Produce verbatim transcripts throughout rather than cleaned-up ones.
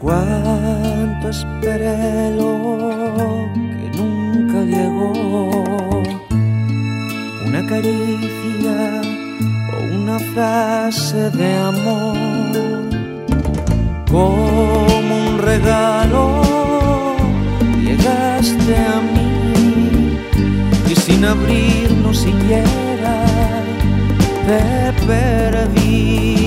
Cuánto esperé lo que nunca llegó, una caricia o una frase de amor, como un regalo llegaste a mí y sin abrirnos siquiera te perdí.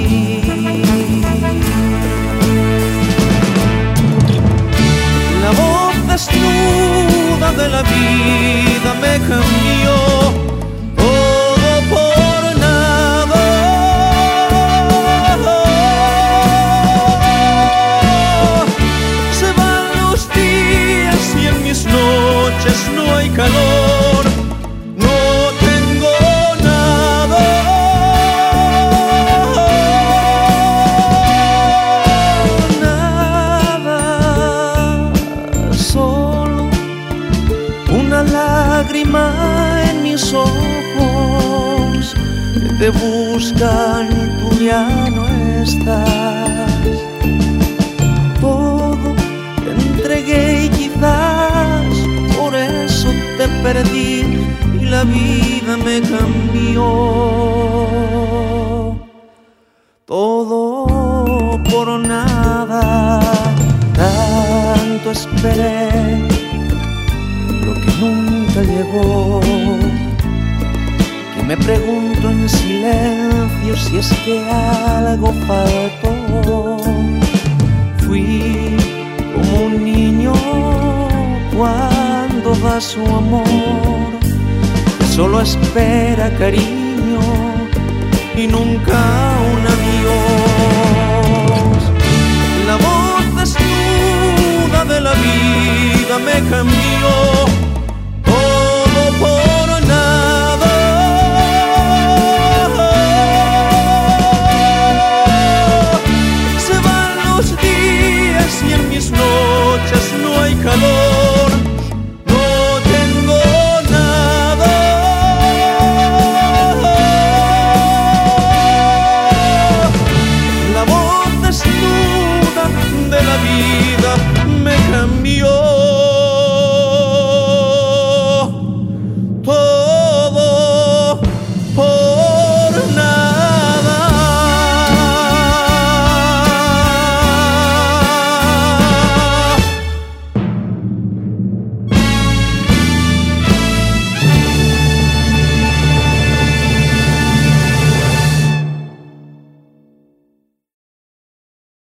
La voz desnuda de la vida me cambió, todo por nada. Se van los días y en mis noches no hay calor, no tengo nada. Una lágrima en mis ojos que te buscan y tú ya no estás. Todo te entregué y quizás por eso te perdí y la vida me cambió. Todo por nada, tanto esperé lo que nunca llegó, que me pregunto en silencio si es que algo faltó. Fui como un niño cuando da su amor, que solo espera cariño y nunca un adiós. La voz desnuda de la vida me cambió,